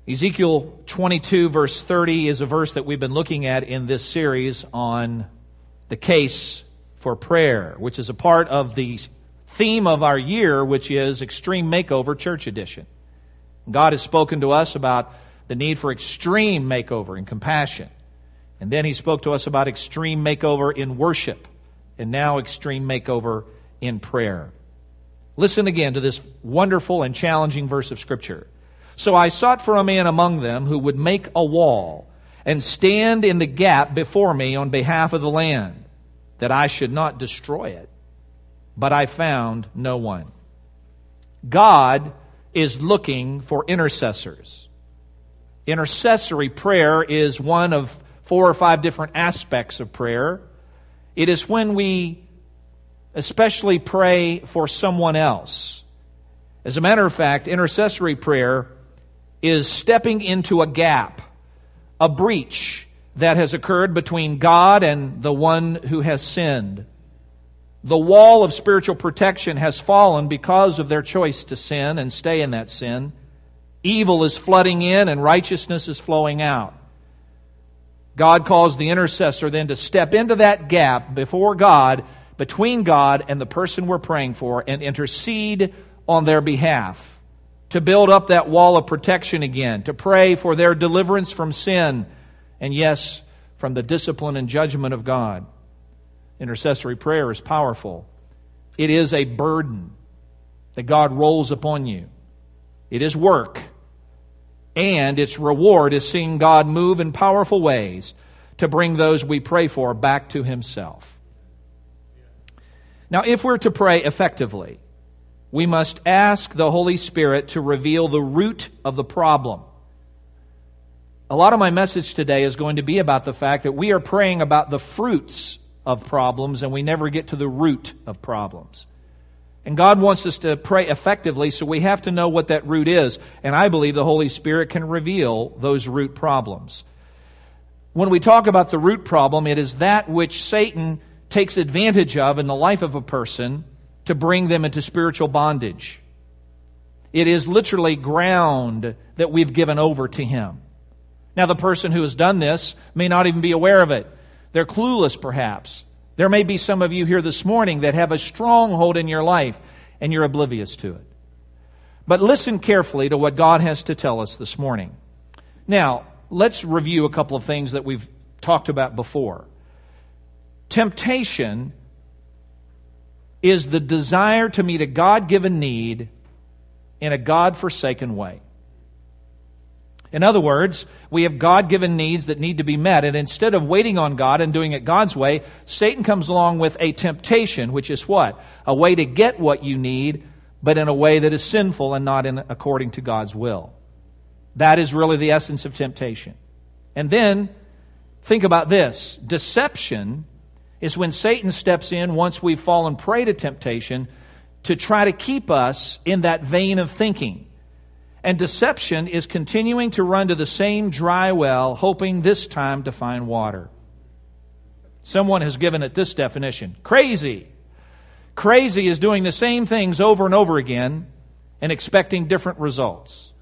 Ezekiel 22 verse 30 is a verse that we've been looking at in this series on the case for prayer, which is a part of the theme of our year, which is Extreme Makeover Church Edition. God has spoken to us about the need for extreme makeover and compassion. And then He spoke to us about extreme makeover in worship, and now extreme makeover in prayer. Listen again to this wonderful and challenging verse of Scripture. So I sought for a man among them who would make a wall and stand in the gap before me on behalf of the land, that I should not destroy it. But I found no one. God is looking for intercessors. Intercessory prayer is one of 4 or 5 different aspects of prayer. It is when we especially pray for someone else. As a matter of fact, intercessory prayer is stepping into a gap, a breach that has occurred between God and the one who has sinned. The wall of spiritual protection has fallen because of their choice to sin and stay in that sin. Evil is flooding in and righteousness is flowing out. God calls the intercessor then to step into that gap before God, between God and the person we're praying for, and intercede on their behalf, to build up that wall of protection again, to pray for their deliverance from sin, and yes, from the discipline and judgment of God. Intercessory prayer is powerful. It is a burden that God rolls upon you. It is work, and its reward is seeing God move in powerful ways to bring those we pray for back to Himself. Now, if we're to pray effectively, we must ask the Holy Spirit to reveal the root of the problem. A lot of my message today is going to be about the fact that we are praying about the fruits of problems and we never get to the root of problems. And God wants us to pray effectively, so we have to know what that root is. And I believe the Holy Spirit can reveal those root problems. When we talk about the root problem, it is that which Satan takes advantage of in the life of a person to bring them into spiritual bondage. It is literally ground that we've given over to him. Now, the person who has done this may not even be aware of it. They're clueless, perhaps. There may be some of you here this morning that have a stronghold in your life, and you're oblivious to it. But listen carefully to what God has to tell us this morning. Now, let's review a couple of things that we've talked about before. Temptation is the desire to meet a God-given need in a God-forsaken way. In other words, we have God-given needs that need to be met, and instead of waiting on God and doing it God's way, Satan comes along with a temptation, which is what? A way to get what you need, but in a way that is sinful and not according to God's will. That is really the essence of temptation. And then, think about this. Deception is when Satan steps in once we've fallen prey to temptation to try to keep us in that vein of thinking. And deception is continuing to run to the same dry well, hoping this time to find water. Someone has given it this definition: crazy. Crazy is doing the same things over and over again and expecting different results.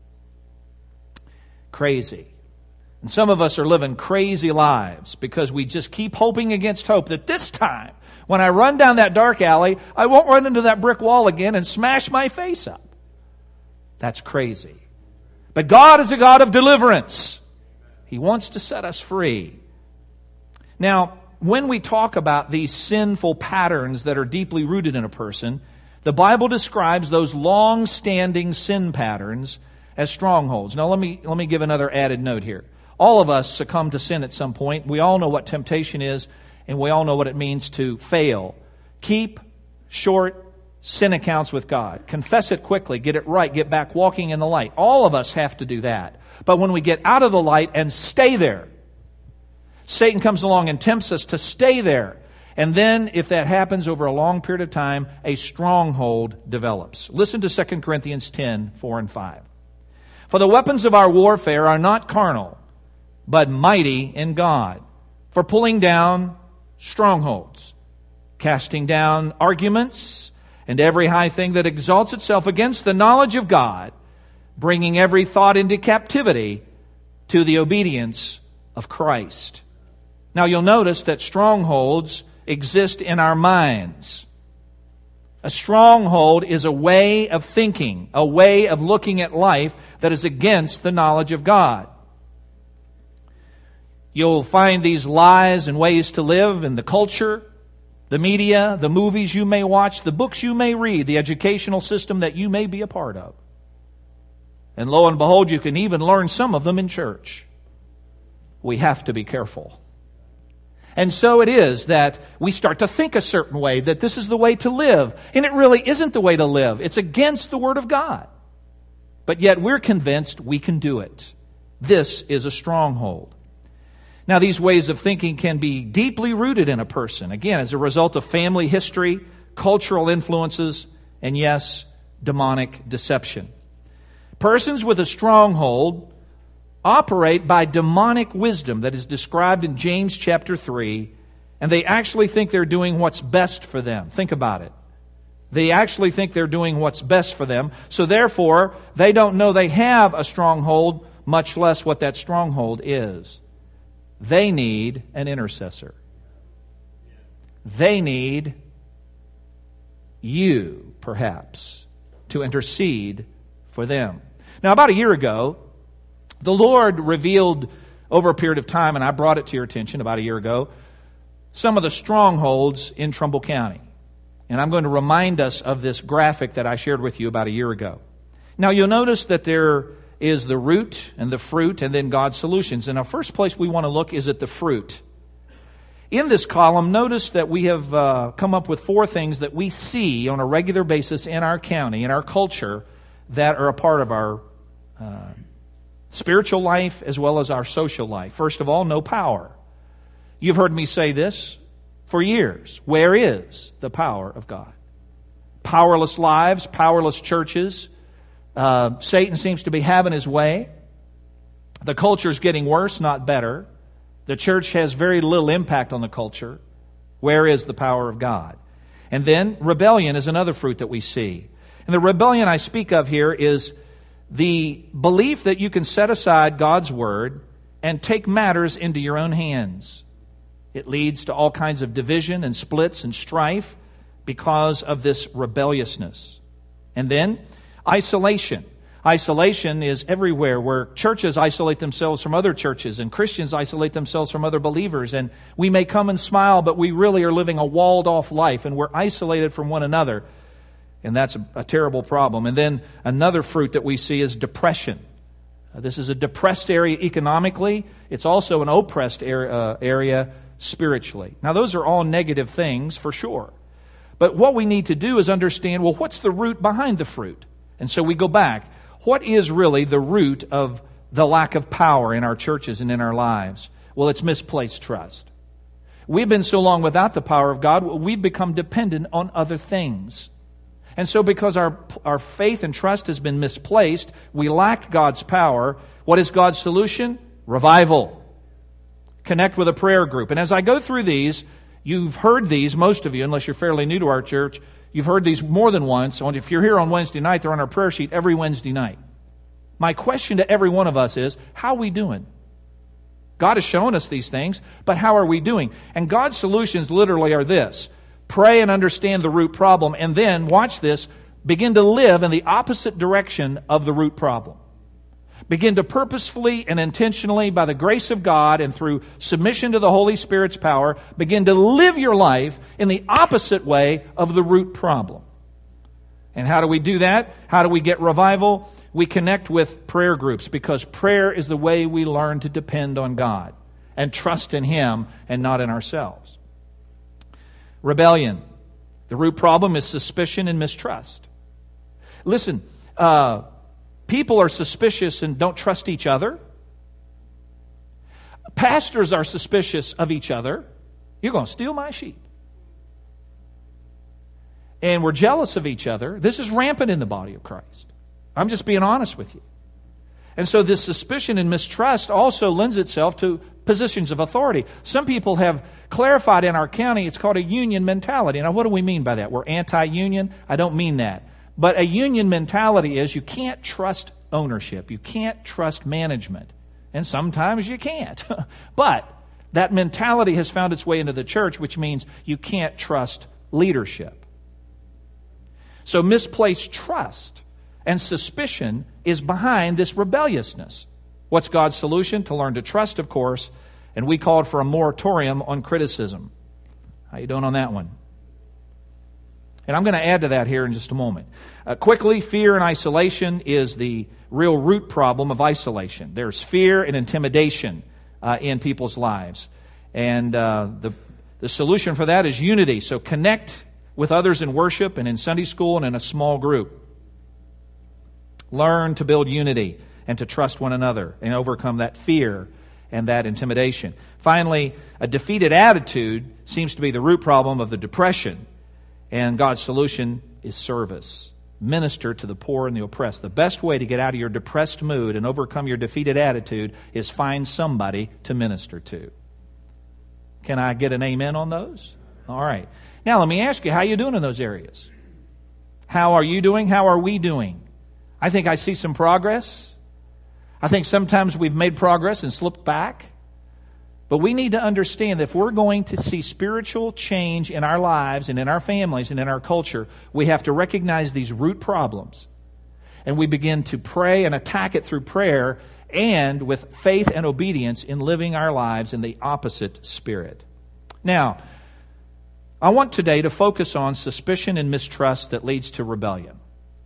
Crazy. And some of us are living crazy lives because we just keep hoping against hope that this time, when I run down that dark alley, I won't run into that brick wall again and smash my face up. That's crazy. But God is a God of deliverance. He wants to set us free. Now, when we talk about these sinful patterns that are deeply rooted in a person, the Bible describes those long-standing sin patterns as strongholds. Now, let me give another added note here. All of us succumb to sin at some point. We all know what temptation is, and we all know what it means to fail. Keep short sin accounts with God. Confess it quickly. Get it right. Get back walking in the light. All of us have to do that. But when we get out of the light and stay there, Satan comes along and tempts us to stay there. And then, if that happens over a long period of time, a stronghold develops. Listen to 2 Corinthians 10, 4 and 5. For the weapons of our warfare are not carnal, but mighty in God, for pulling down strongholds, casting down arguments, and every high thing that exalts itself against the knowledge of God, bringing every thought into captivity to the obedience of Christ. Now you'll notice that strongholds exist in our minds. A stronghold is a way of thinking, a way of looking at life that is against the knowledge of God. You'll find these lies and ways to live in the culture, the media, the movies you may watch, the books you may read, the educational system that you may be a part of. And lo and behold, you can even learn some of them in church. We have to be careful. And so it is that we start to think a certain way, that this is the way to live. And it really isn't the way to live. It's against the Word of God. But yet we're convinced we can do it. This is a stronghold. Now, these ways of thinking can be deeply rooted in a person, again, as a result of family history, cultural influences, and yes, demonic deception. Persons with a stronghold operate by demonic wisdom that is described in James chapter 3, and they actually think they're doing what's best for them. Think about it. They actually think they're doing what's best for them, so therefore, they don't know they have a stronghold, much less what that stronghold is. They need an intercessor. They need you, perhaps, to intercede for them. Now, about a year ago, the Lord revealed over a period of time, and I brought it to your attention about a year ago, some of the strongholds in Trumbull County. And I'm going to remind us of this graphic that I shared with you about a year ago. Now, you'll notice that there is the root and the fruit and then God's solutions. And our first place we want to look is at the fruit. In this column, notice that we have come up with 4 things that we see on a regular basis in our county, in our culture, that are a part of our spiritual life as well as our social life. First of all, no power. You've heard me say this for years. Where is the power of God? Powerless lives, powerless churches. Satan seems to be having his way. The culture is getting worse, not better. The church has very little impact on the culture. Where is the power of God? And then rebellion is another fruit that we see. And the rebellion I speak of here is the belief that you can set aside God's Word and take matters into your own hands. It leads to all kinds of division and splits and strife because of this rebelliousness. And then isolation. Isolation is everywhere, where churches isolate themselves from other churches and Christians isolate themselves from other believers. And we may come and smile, but we really are living a walled-off life, and we're isolated from one another. And that's a terrible problem. And then another fruit that we see is depression. This is a depressed area economically. It's also an oppressed area spiritually. Now, those are all negative things for sure. But what we need to do is understand, well, what's the root behind the fruit? And so we go back. What is really the root of the lack of power in our churches and in our lives? Well, it's misplaced trust. We've been so long without the power of God, we've become dependent on other things. And so because our faith and trust has been misplaced, we lack God's power. What is God's solution? Revival. Connect with a prayer group. And as I go through these, you've heard these, most of you, unless you're fairly new to our church, you've heard these more than once. If you're here on Wednesday night, they're on our prayer sheet every Wednesday night. My question to every one of us is, how are we doing? God has shown us these things, but how are we doing? And God's solutions literally are this. Pray and understand the root problem, and then, watch this, begin to live in the opposite direction of the root problem. Begin to purposefully and intentionally, by the grace of God and through submission to the Holy Spirit's power, begin to live your life in the opposite way of the root problem. And how do we do that? How do we get revival? We connect with prayer groups, because prayer is the way we learn to depend on God and trust in Him and not in ourselves. Rebellion. The root problem is suspicion and mistrust. Listen, people are suspicious and don't trust each other. Pastors are suspicious of each other. You're going to steal my sheep. And we're jealous of each other. This is rampant in the body of Christ. I'm just being honest with you. And so this suspicion and mistrust also lends itself to positions of authority. Some people have clarified in our county, it's called a union mentality. Now, what do we mean by that? We're anti-union? I don't mean that. But a union mentality is you can't trust ownership. You can't trust management. And sometimes you can't. But that mentality has found its way into the church, which means you can't trust leadership. So misplaced trust and suspicion is behind this rebelliousness. What's God's solution? To learn to trust, of course, and we called for a moratorium on criticism. How you doing on that one? And I'm going to add to that here in just a moment. Quickly, fear and isolation is the real root problem of isolation. There's fear and intimidation in people's lives. And the solution for that is unity. So connect with others in worship and in Sunday school and in a small group. Learn to build unity and to trust one another and overcome that fear and that intimidation. Finally, a defeated attitude seems to be the root problem of the depression. And God's solution is service. Minister to the poor and the oppressed. The best way to get out of your depressed mood and overcome your defeated attitude is find somebody to minister to. Can I get an amen on those? All right. Now let me ask you, how are you doing in those areas? How are you doing? How are we doing? I think I see some progress. I think sometimes we've made progress and slipped back. But we need to understand that if we're going to see spiritual change in our lives and in our families and in our culture, we have to recognize these root problems. And we begin to pray and attack it through prayer and with faith and obedience in living our lives in the opposite spirit. Now, I want today to focus on suspicion and mistrust that leads to rebellion.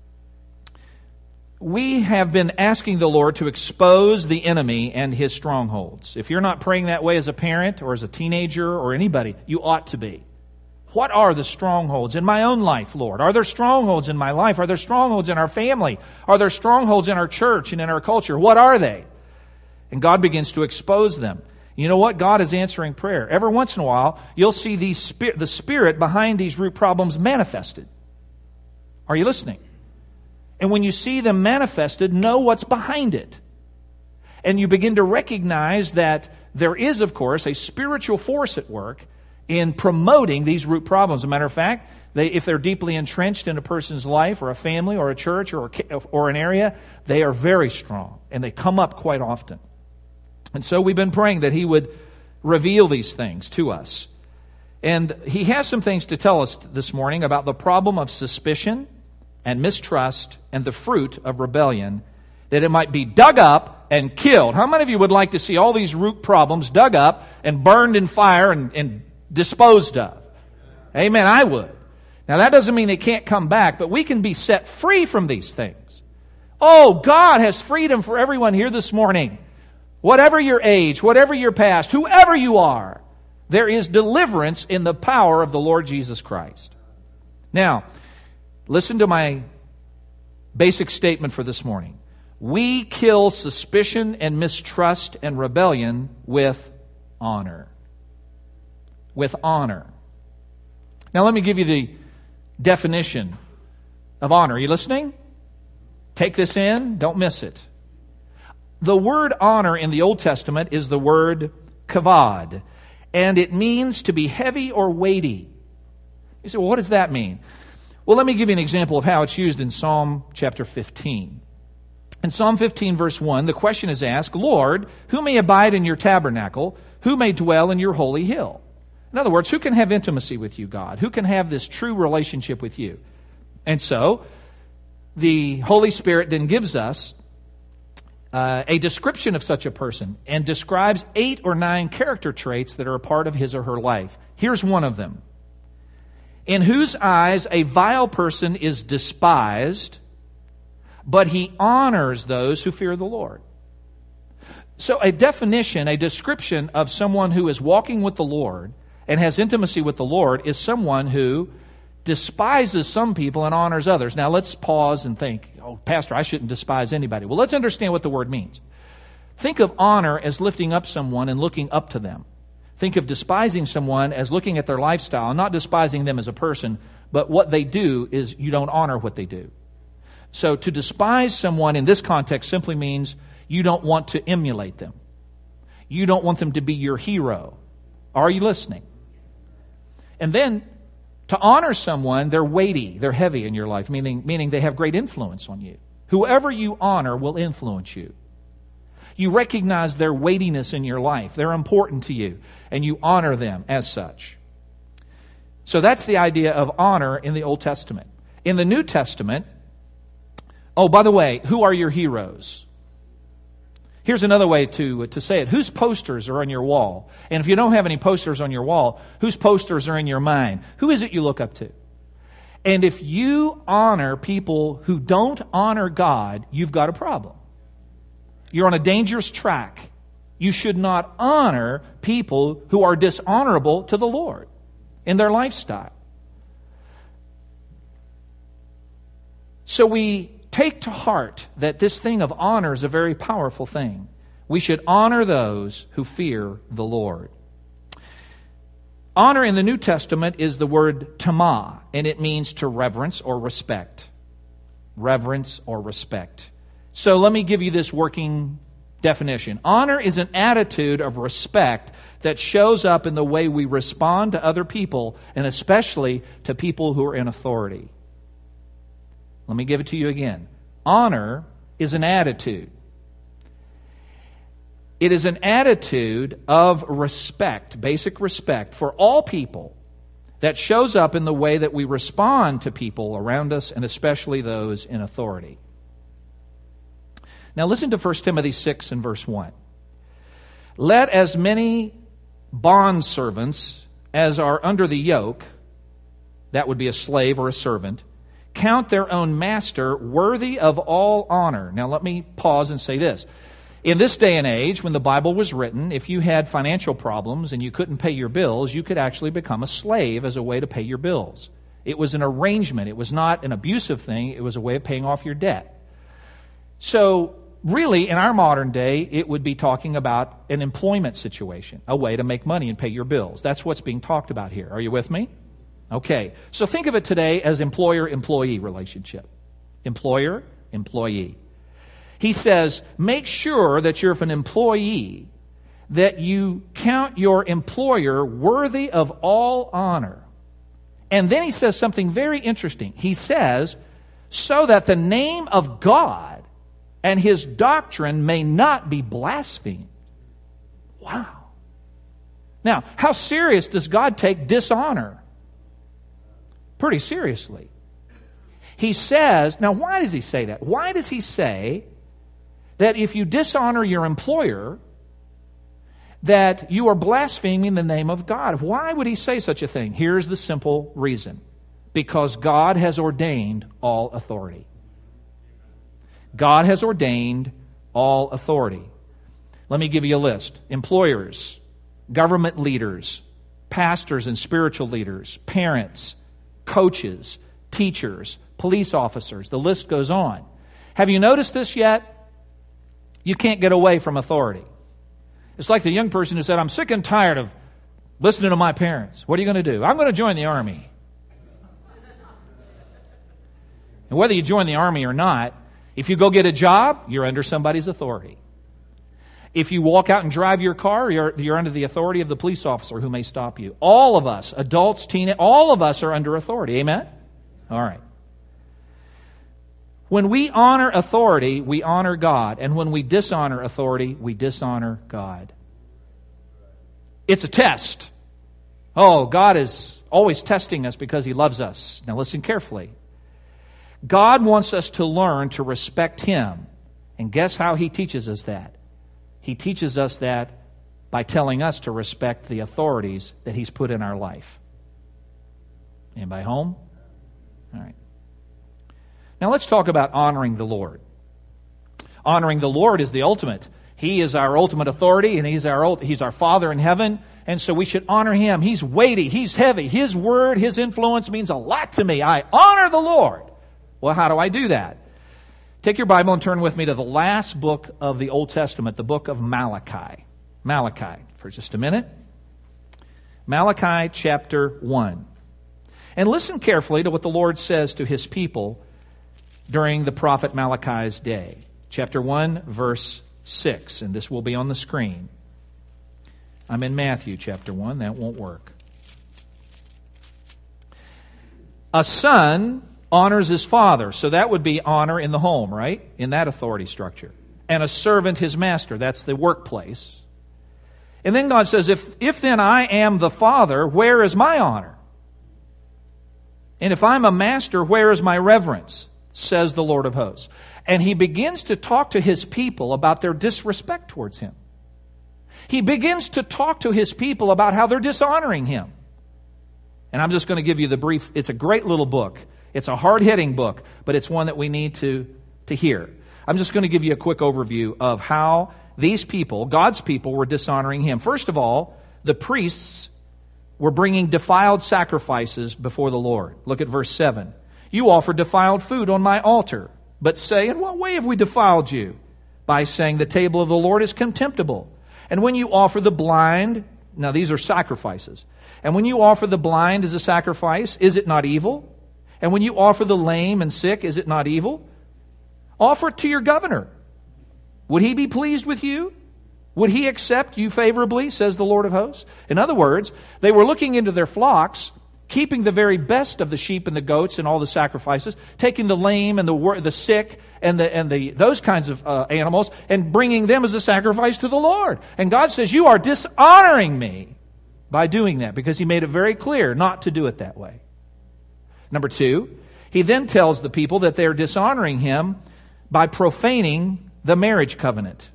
We have been asking the Lord to expose the enemy and his strongholds. If you're not praying that way as a parent or as a teenager or anybody, you ought to be. What are the strongholds in my own life, Lord? Are there strongholds in my life? Are there strongholds in our family? Are there strongholds in our church and in our culture? What are they? And God begins to expose them. You know what? God is answering prayer. Every once in a while, you'll see the spirit behind these root problems manifested. Are you listening? And when you see them manifested, know what's behind it. And you begin to recognize that there is, of course, a spiritual force at work in promoting these root problems. As a matter of fact, if they're deeply entrenched in a person's life or a family or a church or an area, they are very strong. And they come up quite often. And so we've been praying that He would reveal these things to us. And He has some things to tell us this morning about the problem of suspicion and mistrust and the fruit of rebellion, that it might be dug up and killed. How many of you would like to see all these root problems dug up and burned in fire and disposed of? Amen, I would. Now that doesn't mean they can't come back, but we can be set free from these things. Oh, God has freedom for everyone here this morning. Whatever your age, whatever your past, whoever you are, there is deliverance in the power of the Lord Jesus Christ. Now, listen to my basic statement for this morning. We kill suspicion and mistrust and rebellion with honor. With honor. Now let me give you the definition of honor. Are you listening? Take this in. Don't miss it. The word honor in the Old Testament is the word kavod, and it means to be heavy or weighty. You say, well, what does that mean? Well, let me give you an example of how it's used in Psalm chapter 15. In Psalm 15, verse 1, the question is asked, Lord, who may abide in your tabernacle? Who may dwell in your holy hill? In other words, who can have intimacy with you, God? Who can have this true relationship with you? And so, the Holy Spirit then gives us a description of such a person and describes 8 or 9 character traits that are a part of his or her life. Here's one of them. In whose eyes a vile person is despised, but he honors those who fear the Lord. So a definition, a description of someone who is walking with the Lord and has intimacy with the Lord is someone who despises some people and honors others. Now let's pause and think, oh, Pastor, I shouldn't despise anybody. Well, let's understand what the word means. Think of honor as lifting up someone and looking up to them. Think of despising someone as looking at their lifestyle, not despising them as a person, but what they do is you don't honor what they do. So to despise someone in this context simply means you don't want to emulate them. You don't want them to be your hero. Are you listening? And then to honor someone, they're weighty, they're heavy in your life, meaning they have great influence on you. Whoever you honor will influence you. You recognize their weightiness in your life. They're important to you, and you honor them as such. So that's the idea of honor in the Old Testament. In the New Testament, oh, by the way, who are your heroes? Here's another way to say it. Whose posters are on your wall? And if you don't have any posters on your wall, whose posters are in your mind? Who is it you look up to? And if you honor people who don't honor God, you've got a problem. You're on a dangerous track. You should not honor people who are dishonorable to the Lord in their lifestyle. So we take to heart that this thing of honor is a very powerful thing. We should honor those who fear the Lord. Honor in the New Testament is the word tamah, and it means to reverence or respect. Reverence or respect. So let me give you this working definition. Honor is an attitude of respect that shows up in the way we respond to other people, and especially to people who are in authority. Let me give it to you again. Honor is an attitude. It is an attitude of respect, basic respect for all people that shows up in the way that we respond to people around us, and especially those in authority. Now listen to 1 Timothy 6 and verse 1. Let as many bondservants as are under the yoke, that would be a slave or a servant, count their own master worthy of all honor. Now let me pause and say this. In this day and age, when the Bible was written, if you had financial problems and you couldn't pay your bills, you could actually become a slave as a way to pay your bills. It was an arrangement. It was not an abusive thing. It was a way of paying off your debt. So really, in our modern day, it would be talking about an employment situation, a way to make money and pay your bills. That's what's being talked about here. Are you with me? Okay. So think of it today as employer-employee relationship. Employer-employee. He says, make sure that you're an employee, that you count your employer worthy of all honor. And then he says something very interesting. He says, so that the name of God and His doctrine may not be blasphemed. Wow. Now, how serious does God take dishonor? Pretty seriously. He says, now why does He say that? Why does He say that if you dishonor your employer, that you are blaspheming the name of God? Why would He say such a thing? Here's the simple reason. Because God has ordained all authority. God has ordained all authority. Let me give you a list. Employers, government leaders, pastors and spiritual leaders, parents, coaches, teachers, police officers. The list goes on. Have you noticed this yet? You can't get away from authority. It's like the young person who said, I'm sick and tired of listening to my parents. What are you going to do? I'm going to join the army. And whether you join the army or not, if you go get a job, you're under somebody's authority. If you walk out and drive your car, you're under the authority of the police officer who may stop you. All of us, adults, teenagers, all of us are under authority. Amen? All right. When we honor authority, we honor God. And when we dishonor authority, we dishonor God. It's a test. Oh, God is always testing us because He loves us. Now listen carefully. God wants us to learn to respect Him. And guess how He teaches us that? He teaches us that by telling us to respect the authorities that He's put in our life. Anybody home? All right. Now let's talk about honoring the Lord. Honoring the Lord is the ultimate. He is our ultimate authority, and He's our Father in heaven, and so we should honor Him. He's weighty, He's heavy. His word, His influence means a lot to me. I honor the Lord. Well, how do I do that? Take your Bible and turn with me to the last book of the Old Testament, the book of Malachi. Malachi, for just a minute. Malachi chapter 1. And listen carefully to what the Lord says to His people during the prophet Malachi's day. Chapter 1, verse 6. And this will be on the screen. I'm in Matthew chapter 1. That won't work. A son honors his father. So that would be honor in the home, right? In that authority structure. And a servant his master. That's the workplace. And then God says, if then I am the father, where is my honor? And if I'm a master, where is my reverence? Says the Lord of hosts. And he begins to talk to his people about their disrespect towards him. He begins to talk to his people about how they're dishonoring him. And I'm just going to give you the brief. It's a great little book. It's a hard-hitting book, but it's one that we need to hear. I'm just going to give you a quick overview of how these people, God's people, were dishonoring him. First of all, the priests were bringing defiled sacrifices before the Lord. Look at verse 7. You offer defiled food on my altar, but say, in what way have we defiled you? By saying the table of the Lord is contemptible. And when you offer the blind, now these are sacrifices. And when you offer the blind as a sacrifice, is it not evil? And when you offer the lame and sick, is it not evil? Offer it to your governor. Would he be pleased with you? Would he accept you favorably, says the Lord of hosts? In other words, they were looking into their flocks, keeping the very best of the sheep and the goats and all the sacrifices, taking the lame and the sick and those kinds of animals and bringing them as a sacrifice to the Lord. And God says, you are dishonoring me by doing that, because he made it very clear not to do it that way. Number 2, he then tells the people that they're dishonoring him by profaning the marriage covenant.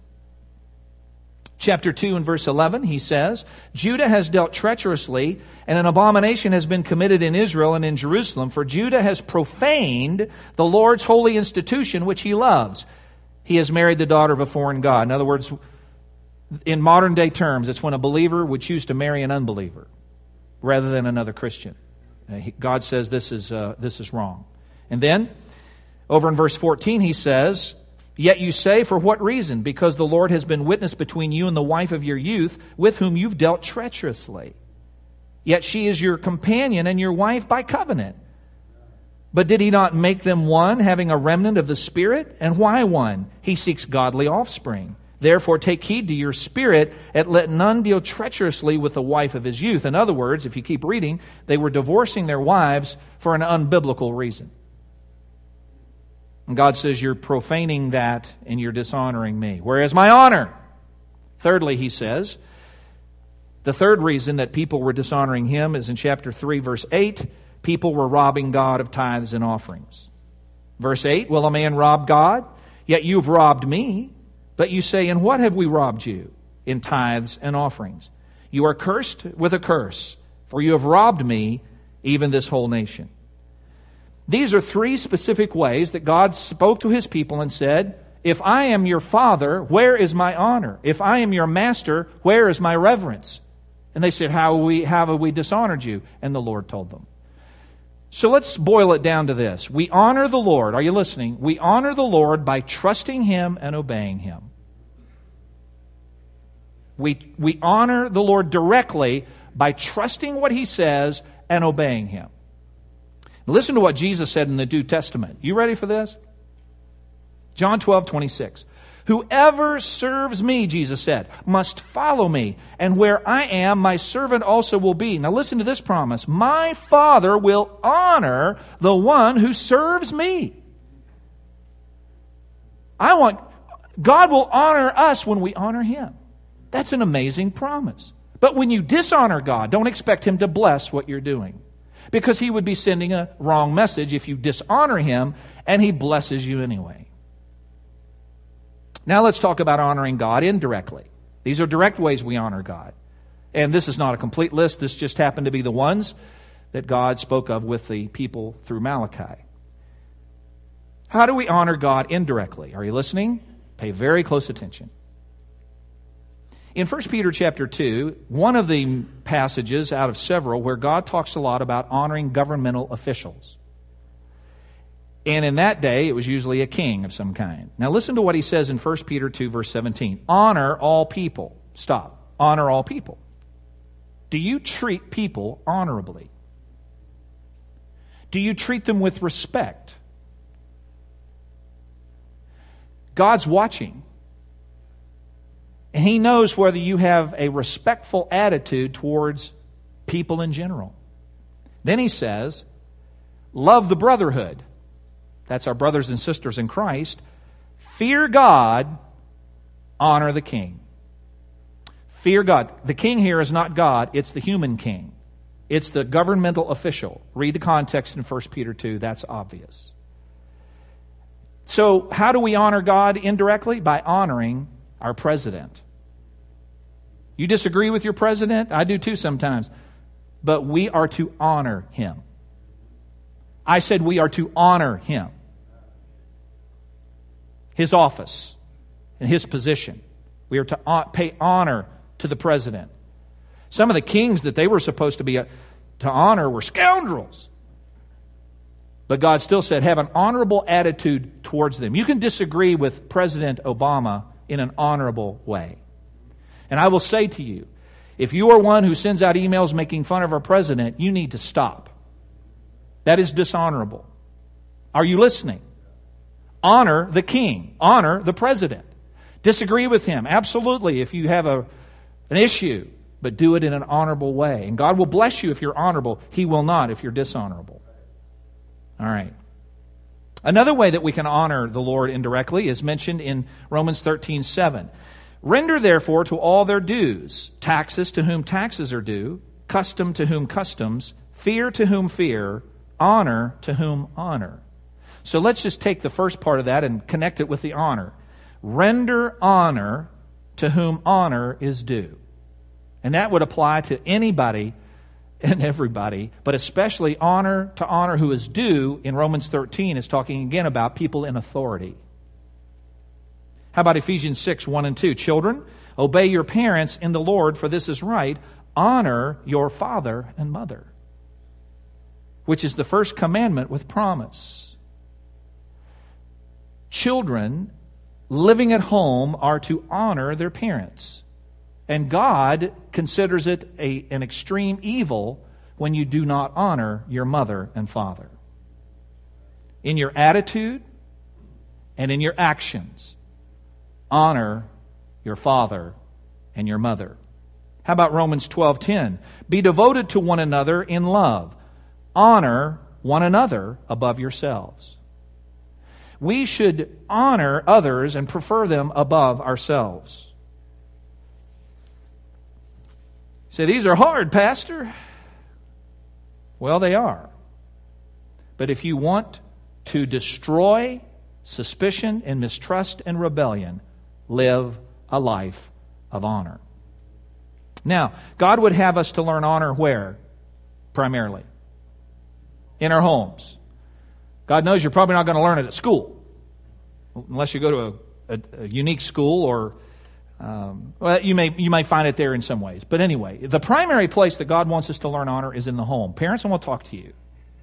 Chapter 2 and verse 11, he says, Judah has dealt treacherously, and an abomination has been committed in Israel and in Jerusalem, for Judah has profaned the Lord's holy institution which he loves. He has married the daughter of a foreign god. In other words, in modern day terms, it's when a believer would choose to marry an unbeliever rather than another Christian. God says this is wrong. And then, over in verse 14, he says, Yet you say, for what reason? Because the Lord has been witness between you and the wife of your youth, with whom you've dealt treacherously. Yet she is your companion and your wife by covenant. But did he not make them one, having a remnant of the Spirit? And why one? He seeks godly offspring. Therefore take heed to your spirit, and let none deal treacherously with the wife of his youth. In other words, if you keep reading, they were divorcing their wives for an unbiblical reason. And God says, you're profaning that and you're dishonoring me. Where is my honor? Thirdly, he says, the third reason that people were dishonoring him is in chapter 3, verse 8. People were robbing God of tithes and offerings. Verse 8, will a man rob God? Yet you've robbed me. But you say, in what have we robbed you? In tithes and offerings. You are cursed with a curse, for you have robbed me, even this whole nation. These are 3 specific ways that God spoke to his people and said, if I am your father, where is my honor? If I am your master, where is my reverence? And they said, how have we dishonored you? And the Lord told them. So let's boil it down to this. We honor the Lord. Are you listening? We honor the Lord by trusting him and obeying him. We honor the Lord directly by trusting what he says and obeying him. Listen to what Jesus said in the New Testament. You ready for this? John 12:26. Whoever serves me, Jesus said, must follow me. And where I am, my servant also will be. Now listen to this promise. My Father will honor the one who serves me. God will honor us when we honor him. That's an amazing promise. But when you dishonor God, don't expect him to bless what you're doing. Because he would be sending a wrong message if you dishonor him and he blesses you anyway. Now let's talk about honoring God indirectly. These are direct ways we honor God. And this is not a complete list. This just happened to be the ones that God spoke of with the people through Malachi. How do we honor God indirectly? Are you listening? Pay very close attention. In 1 Peter chapter 2, one of the passages out of several where God talks a lot about honoring governmental officials. And in that day, it was usually a king of some kind. Now listen to what he says in 1 Peter 2, verse 17. Honor all people. Stop. Honor all people. Do you treat people honorably? Do you treat them with respect? God's watching. And he knows whether you have a respectful attitude towards people in general. Then he says, love the brotherhood. That's our brothers and sisters in Christ. Fear God, honor the king. Fear God. The king here is not God, it's the human king. It's the governmental official. Read the context in 1 Peter 2, that's obvious. So, how do we honor God indirectly? By honoring our president. You disagree with your president? I do too sometimes. But we are to honor him. I said we are to honor him. His office and his position. We are to pay honor to the president. Some of the kings that they were supposed to honor were scoundrels. But God still said, have an honorable attitude towards them. You can disagree with President Obama in an honorable way. And I will say to you, if you are one who sends out emails making fun of our president, you need to stop. That is dishonorable. Are you listening? Honor the king. Honor the president. Disagree with him. Absolutely, if you have an issue. But do it in an honorable way. And God will bless you if you're honorable. He will not if you're dishonorable. All right. Another way that we can honor the Lord indirectly is mentioned in Romans 13:7. Render therefore to all their dues, taxes to whom taxes are due, custom to whom customs, fear to whom fear, honor to whom honor. So let's just take the first part of that and connect it with the honor. Render honor to whom honor is due. And that would apply to anybody and everybody, but especially honor to honor who is due in Romans 13 is talking again about people in authority. How about Ephesians 6:1-2? Children, obey your parents in the Lord, for this is right. Honor your father and mother, which is the first commandment with promise. Children living at home are to honor their parents. And God considers it an extreme evil when you do not honor your mother and father. In your attitude and in your actions, honor your father and your mother. How about Romans 12:10? Be devoted to one another in love. Honor one another above yourselves. We should honor others and prefer them above ourselves. Say, these are hard, Pastor. Well, they are. But if you want to destroy suspicion and mistrust and rebellion, live a life of honor. Now, God would have us to learn honor where? Primarily. In our homes. God knows you're probably not going to learn it at school. Unless you go to a unique school or well, you may find it there in some ways. But anyway, the primary place that God wants us to learn honor is in the home. Parents, I want to talk to you.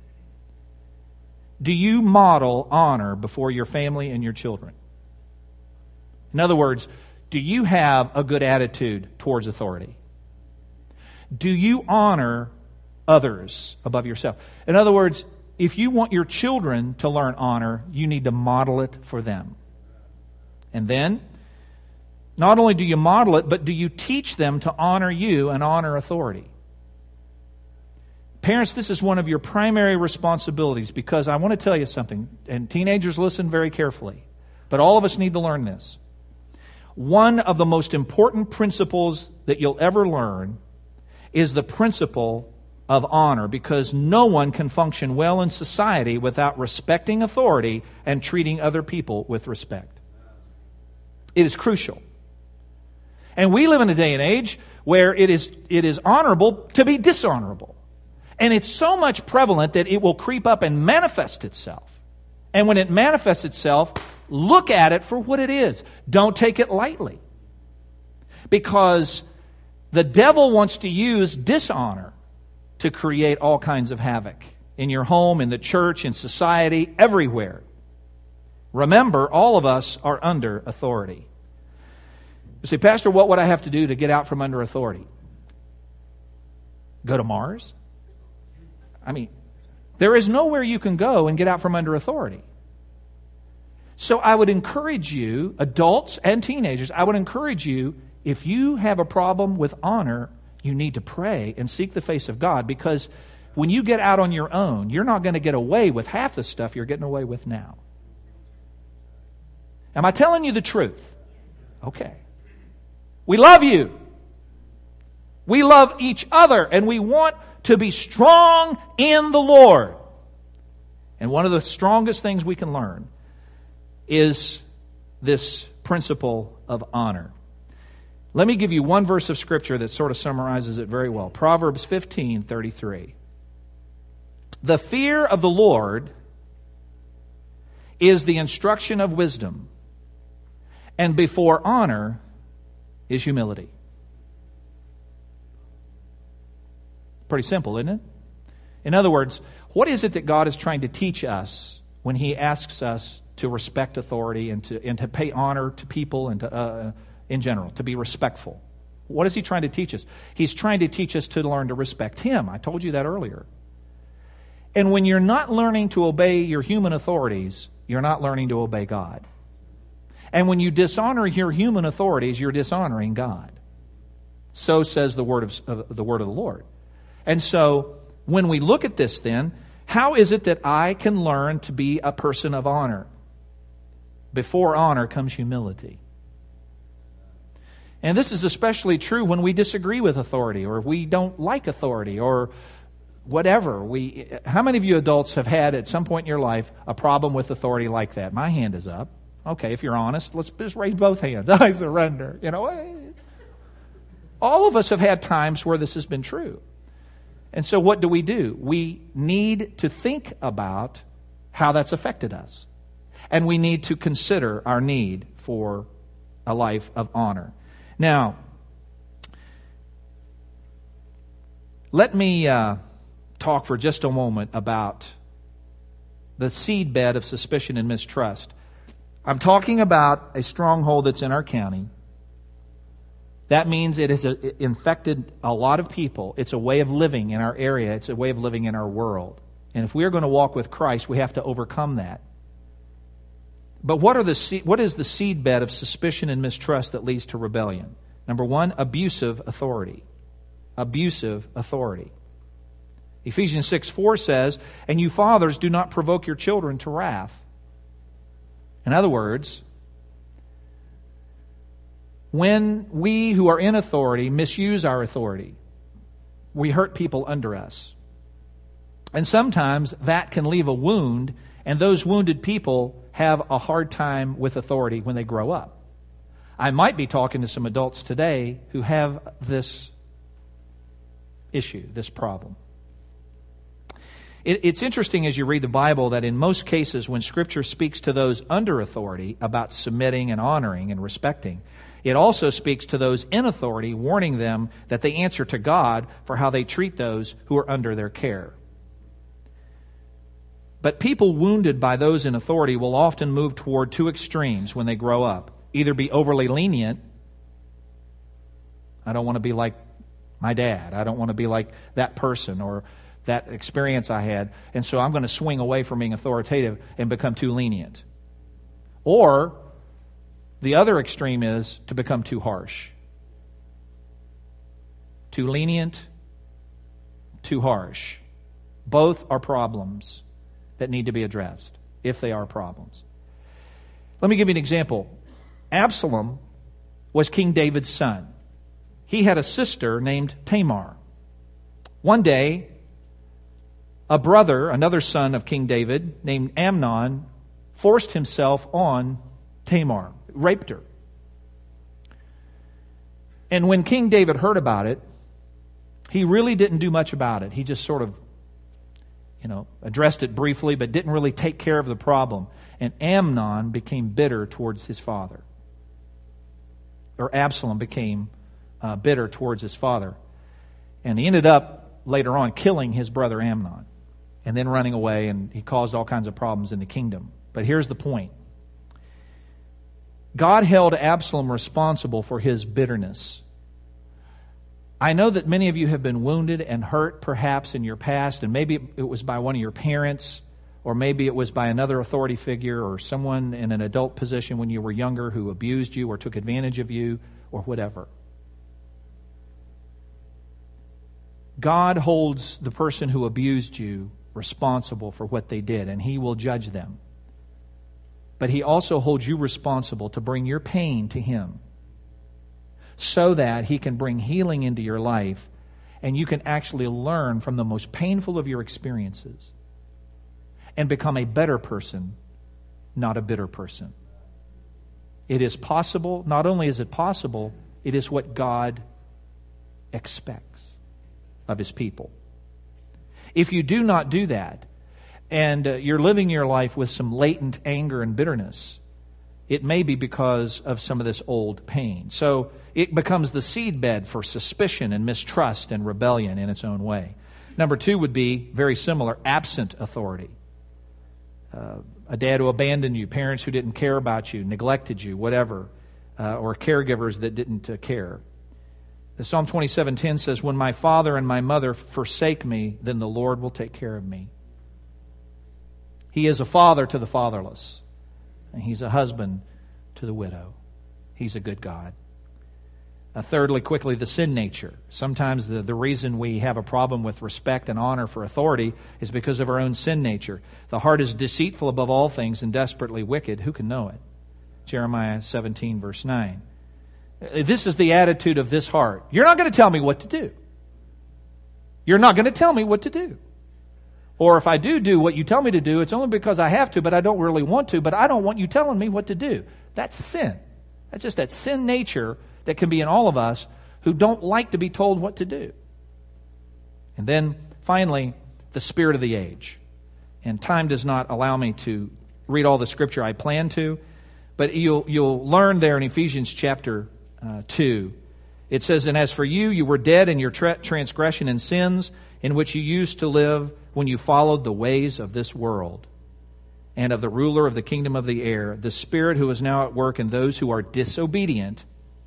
Do you model honor before your family and your children? In other words, do you have a good attitude towards authority? Do you honor others above yourself? In other words, if you want your children to learn honor, you need to model it for them. And then, not only do you model it, but do you teach them to honor you and honor authority? Parents, this is one of your primary responsibilities, because I want to tell you something, and teenagers, listen very carefully, but all of us need to learn this. One of the most important principles that you'll ever learn is the principle of honor, because no one can function well in society without respecting authority and treating other people with respect. It is crucial. And we live in a day and age where it is honorable to be dishonorable. And it's so much prevalent that it will creep up and manifest itself. And when it manifests itself, look at it for what it is. Don't take it lightly. Because the devil wants to use dishonor to create all kinds of havoc in your home, in the church, in society, everywhere. Remember, all of us are under authority. You say, Pastor, what would I have to do to get out from under authority? Go to Mars? I mean, there is nowhere you can go and get out from under authority. So I would encourage you, adults and teenagers, I would encourage you, if you have a problem with honor, you need to pray and seek the face of God, because when you get out on your own, you're not going to get away with half the stuff you're getting away with now. Am I telling you the truth? Okay. We love you. We love each other, and we want to be strong in the Lord. And one of the strongest things we can learn is this principle of honor. Let me give you one verse of Scripture that sort of summarizes it very well. Proverbs 15:33. The fear of the Lord is the instruction of wisdom, and before honor is humility. Pretty simple, isn't it? In other words, what is it that God is trying to teach us when He asks us to respect authority and to pay honor to people and to, in general, to be respectful? What is He trying to teach us? He's trying to teach us to learn to respect Him. I told you that earlier. And when you're not learning to obey your human authorities, you're not learning to obey God. And when you dishonor your human authorities, you're dishonoring God. So says the word of the Lord. And so, when we look at this then, how is it that I can learn to be a person of honor? Before honor comes humility. And this is especially true when we disagree with authority, or we don't like authority, or whatever. How many of you adults have had at some point in your life a problem with authority like that? My hand is up. Okay, if you're honest, let's just raise both hands. I surrender. All of us have had times where this has been true. And so what do? We need to think about how that's affected us. And we need to consider our need for a life of honor. Now, let me talk for just a moment about the seedbed of suspicion and mistrust. I'm talking about a stronghold that's in our county. That means it has infected a lot of people. It's a way of living in our area. It's a way of living in our world. And if we are going to walk with Christ, we have to overcome that. But what is the seedbed of suspicion and mistrust that leads to rebellion? Number one, abusive authority. Abusive authority. Ephesians 6:4 says, "And you fathers, do not provoke your children to wrath." In other words, when we who are in authority misuse our authority, we hurt people under us. And sometimes that can leave a wound, and those wounded people have a hard time with authority when they grow up. I might be talking to some adults today who have this issue, this problem. It's interesting as you read the Bible that in most cases when Scripture speaks to those under authority about submitting and honoring and respecting, it also speaks to those in authority, warning them that they answer to God for how they treat those who are under their care. But people wounded by those in authority will often move toward two extremes when they grow up. Either be overly lenient. I don't want to be like my dad. I don't want to be like that person or that experience I had. And so I'm going to swing away from being authoritative and become too lenient. Or the other extreme is to become too harsh. Too lenient, too harsh. Both are problems that need to be addressed, if they are problems. Let me give you an example. Absalom was King David's son. He had a sister named Tamar. One day, a brother, another son of King David, named Amnon, forced himself on Tamar, raped her. And when King David heard about it, he really didn't do much about it. He just sort of, addressed it briefly, but didn't really take care of the problem. And Amnon became bitter towards his father. Or Absalom became bitter towards his father. And he ended up, later on, killing his brother Amnon. And then running away, and he caused all kinds of problems in the kingdom. But here's the point. God held Absalom responsible for his bitterness. I know that many of you have been wounded and hurt perhaps in your past, and maybe it was by one of your parents, or maybe it was by another authority figure or someone in an adult position when you were younger who abused you or took advantage of you or whatever. God holds the person who abused you responsible for what they did, and He will judge them. But He also holds you responsible to bring your pain to Him so that He can bring healing into your life, and you can actually learn from the most painful of your experiences and become a better person, not a bitter person. It is possible. Not only is it possible, it is what God expects of His people. If you do not do that, and you're living your life with some latent anger and bitterness, it may be because of some of this old pain. So it becomes the seedbed for suspicion and mistrust and rebellion in its own way. Number two would be very similar, absent authority. A dad who abandoned you, parents who didn't care about you, neglected you, whatever, or caregivers that didn't care. The Psalm 27:10 says, "When my father and my mother forsake me, then the Lord will take care of me." He is a father to the fatherless, and He's a husband to the widow. He's a good God. Thirdly, quickly, the sin nature. Sometimes the reason we have a problem with respect and honor for authority is because of our own sin nature. The heart is deceitful above all things and desperately wicked. Who can know it? Jeremiah 17, verse 9. This is the attitude of this heart. You're not going to tell me what to do. You're not going to tell me what to do. Or if I do what you tell me to do, it's only because I have to, but I don't really want to, but I don't want you telling me what to do. That's sin. That's just that sin nature that can be in all of us who don't like to be told what to do. And then, finally, the spirit of the age. And time does not allow me to read all the scripture I plan to, but you'll learn there in Ephesians chapter 2. It says, "And as for you, you were dead in your transgression and sins, in which you used to live when you followed the ways of this world, and of the ruler of the kingdom of the air, the spirit who is now at work in those who are disobedient."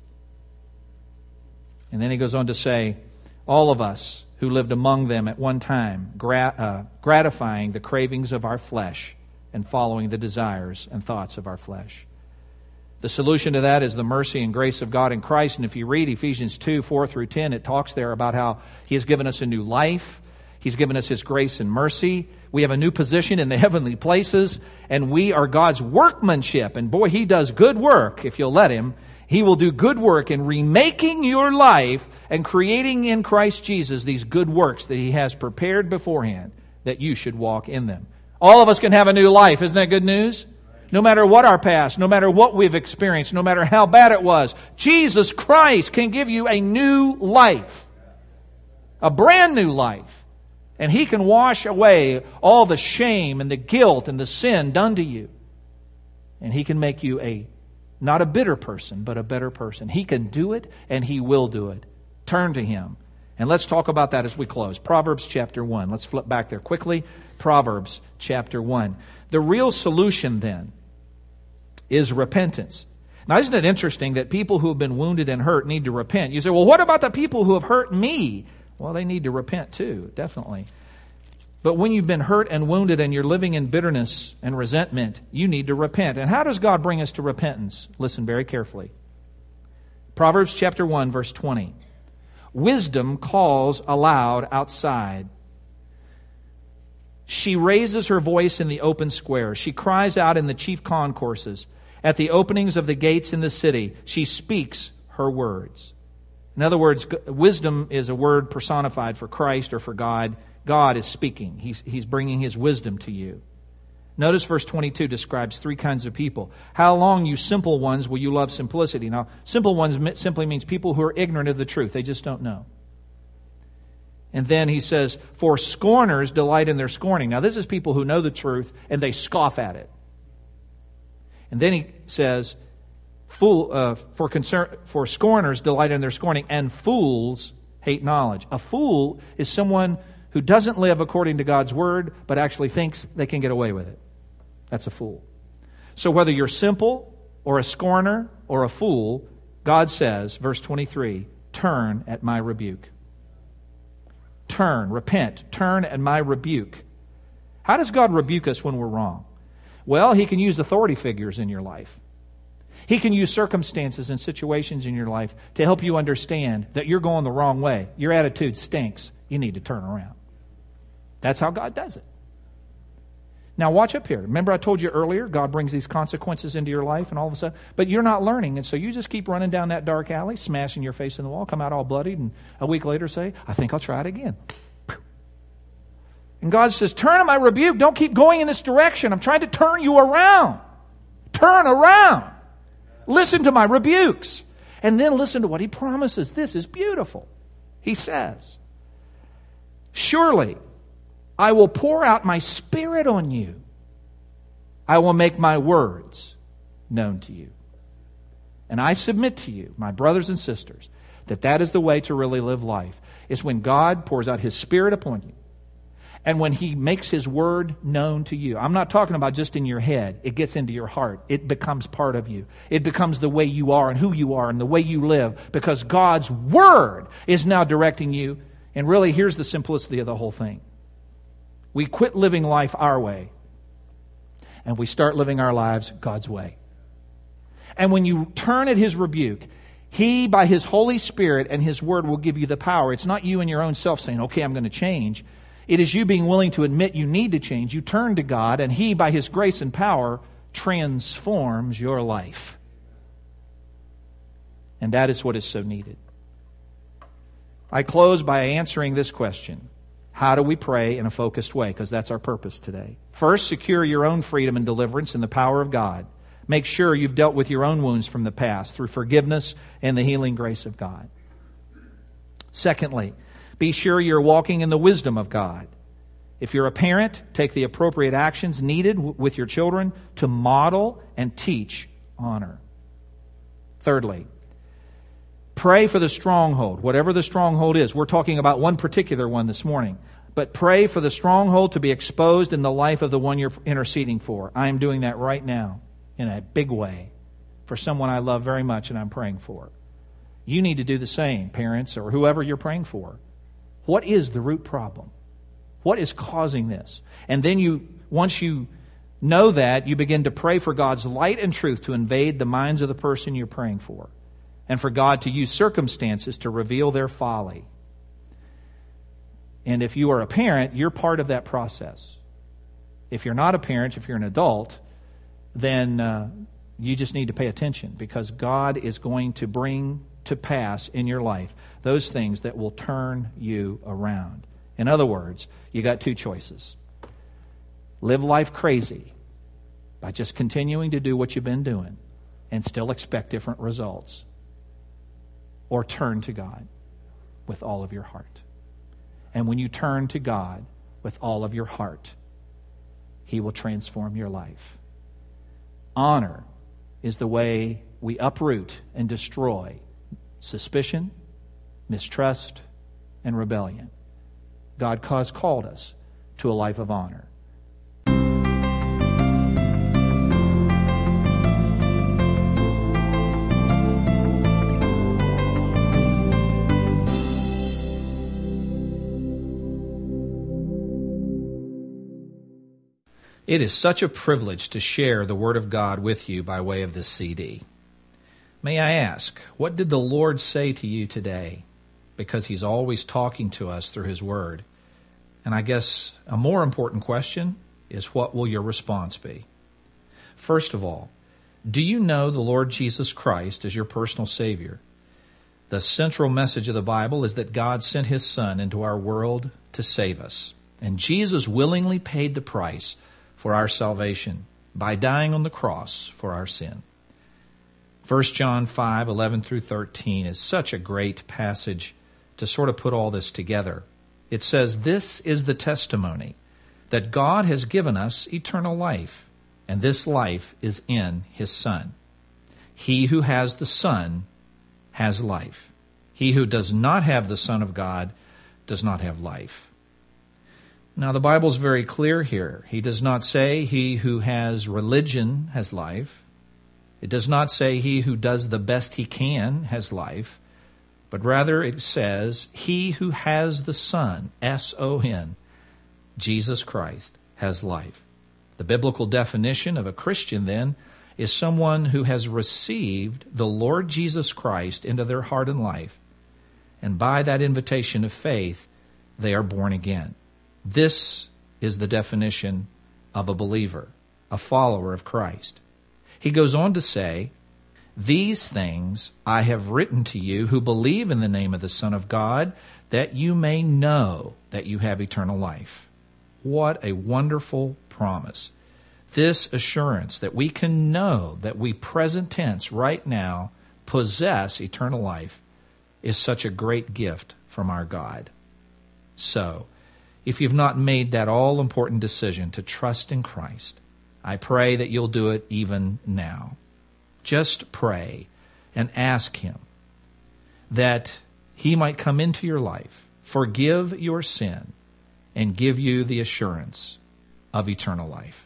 And then he goes on to say, "All of us who lived among them at one time, gratifying the cravings of our flesh and following the desires and thoughts of our flesh." The solution to that is the mercy and grace of God in Christ. And if you read Ephesians 2, 4 through 10, it talks there about how He has given us a new life. He's given us His grace and mercy. We have a new position in the heavenly places, and we are God's workmanship. And boy, He does good work if you'll let Him. He will do good work in remaking your life and creating in Christ Jesus these good works that He has prepared beforehand that you should walk in them. All of us can have a new life. Isn't that good news? No matter what our past, no matter what we've experienced, no matter how bad it was, Jesus Christ can give you a new life. A brand new life. And He can wash away all the shame and the guilt and the sin done to you. And He can make you not a bitter person, but a better person. He can do it, and He will do it. Turn to Him. And let's talk about that as we close. Proverbs chapter 1. Let's flip back there quickly. Proverbs chapter 1. The real solution then is repentance. Now, isn't it interesting that people who have been wounded and hurt need to repent? You say, well, what about the people who have hurt me? Well, they need to repent too, definitely. But when you've been hurt and wounded and you're living in bitterness and resentment, you need to repent. And how does God bring us to repentance? Listen very carefully. Proverbs chapter 1, verse 20. Wisdom calls aloud outside. She raises her voice in the open square. She cries out in the chief concourses. At the openings of the gates in the city, she speaks her words. In other words, wisdom is a word personified for Christ or for God. God is speaking. He's bringing His wisdom to you. Notice verse 22 describes three kinds of people. How long, you simple ones, will you love simplicity? Now, simple ones simply means people who are ignorant of the truth. They just don't know. And then he says, for scorners delight in their scorning. Now, this is people who know the truth and they scoff at it. And then he says, for scorners delight in their scorning, and fools hate knowledge. A fool is someone who doesn't live according to God's word, but actually thinks they can get away with it. That's a fool. So whether you're simple or a scorner or a fool, God says, verse 23, turn at my rebuke. Turn, repent, turn at my rebuke. How does God rebuke us when we're wrong? Well, He can use authority figures in your life. He can use circumstances and situations in your life to help you understand that you're going the wrong way. Your attitude stinks. You need to turn around. That's how God does it. Now watch up here. Remember I told you earlier, God brings these consequences into your life and all of a sudden, but you're not learning. And so you just keep running down that dark alley, smashing your face in the wall, come out all bloodied, and a week later say, I think I'll try it again. And God says, turn to my rebuke. Don't keep going in this direction. I'm trying to turn you around. Turn around. Listen to my rebukes. And then listen to what He promises. This is beautiful. He says, surely I will pour out my Spirit on you. I will make my words known to you. And I submit to you, my brothers and sisters, that is the way to really live life. Is when God pours out His Spirit upon you. And when He makes His Word known to you. I'm not talking about just in your head. It gets into your heart. It becomes part of you. It becomes the way you are and who you are and the way you live. Because God's Word is now directing you. And really, here's the simplicity of the whole thing. We quit living life our way. And we start living our lives God's way. And when you turn at His rebuke, He, by His Holy Spirit and His Word, will give you the power. It's not you and your own self saying, okay, I'm going to change. It is you being willing to admit you need to change. You turn to God, and He, by His grace and power, transforms your life. And that is what is so needed. I close by answering this question. How do we pray in a focused way? Because that's our purpose today. First, secure your own freedom and deliverance in the power of God. Make sure you've dealt with your own wounds from the past through forgiveness and the healing grace of God. Secondly, be sure you're walking in the wisdom of God. If you're a parent, take the appropriate actions needed with your children to model and teach honor. Thirdly, pray for the stronghold, whatever the stronghold is. We're talking about one particular one this morning. But pray for the stronghold to be exposed in the life of the one you're interceding for. I am doing that right now in a big way for someone I love very much and I'm praying for. You need to do the same, parents or whoever you're praying for. What is the root problem? What is causing this? And then once you know that, you begin to pray for God's light and truth to invade the minds of the person you're praying for. And for God to use circumstances to reveal their folly. And if you are a parent, you're part of that process. If you're not a parent, if you're an adult, then you just need to pay attention. Because God is going to bring to pass in your life those things that will turn you around. In other words, you got two choices. Live life crazy by just continuing to do what you've been doing and still expect different results. Or turn to God with all of your heart. And when you turn to God with all of your heart, He will transform your life. Honor is the way we uproot and destroy suspicion, mistrust, and rebellion. God has called us to a life of honor. It is such a privilege to share the Word of God with you by way of this CD. May I ask, what did the Lord say to you today? Because He's always talking to us through His Word. And I guess a more important question is, what will your response be? First of all, do you know the Lord Jesus Christ as your personal Savior? The central message of the Bible is that God sent His Son into our world to save us. And Jesus willingly paid the price for our salvation by dying on the cross for our sin. 1 John 5:11 through 13 is such a great passage to sort of put all this together. It says, "This is the testimony, that God has given us eternal life, and this life is in His Son. He who has the Son has life. He who does not have the Son of God does not have life." Now, the Bible's very clear here. He does not say he who has religion has life. It does not say he who does the best he can has life. But rather it says he who has the Son, S-O-N, Jesus Christ, has life. The biblical definition of a Christian, then, is someone who has received the Lord Jesus Christ into their heart and life, and by that invitation of faith, they are born again. This is the definition of a believer, a follower of Christ. He goes on to say, "These things I have written to you who believe in the name of the Son of God, that you may know that you have eternal life." What a wonderful promise. This assurance that we can know that we present tense right now possess eternal life is such a great gift from our God. So, if you've not made that all-important decision to trust in Christ, I pray that you'll do it even now. Just pray and ask Him that He might come into your life, forgive your sin, and give you the assurance of eternal life.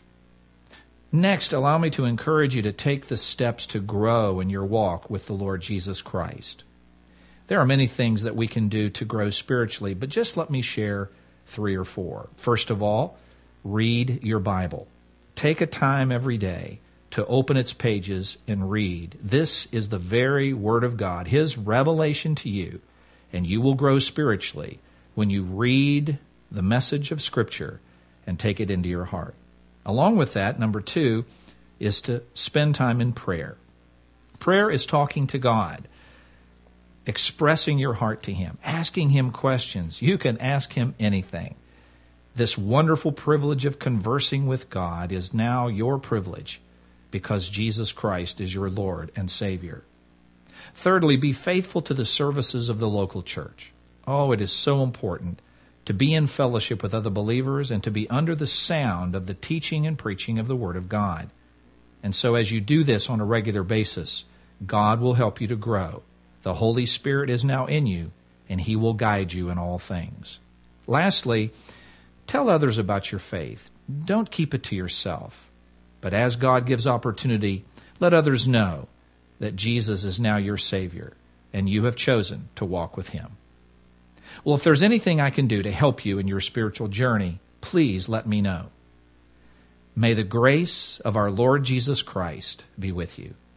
Next, allow me to encourage you to take the steps to grow in your walk with the Lord Jesus Christ. There are many things that we can do to grow spiritually, but just let me share 3 or 4. First of all, read your Bible. Take a time every day to open its pages and read. This is the very Word of God, His revelation to you, and you will grow spiritually when you read the message of Scripture and take it into your heart. Along with that, number 2 is to spend time in prayer. Prayer is talking to God, expressing your heart to Him, asking Him questions. You can ask Him anything. This wonderful privilege of conversing with God is now your privilege because Jesus Christ is your Lord and Savior. Thirdly, be faithful to the services of the local church. Oh, it is so important to be in fellowship with other believers and to be under the sound of the teaching and preaching of the Word of God. And so as you do this on a regular basis, God will help you to grow. The Holy Spirit is now in you, and He will guide you in all things. Lastly, tell others about your faith. Don't keep it to yourself. But as God gives opportunity, let others know that Jesus is now your Savior, and you have chosen to walk with Him. Well, if there's anything I can do to help you in your spiritual journey, please let me know. May the grace of our Lord Jesus Christ be with you.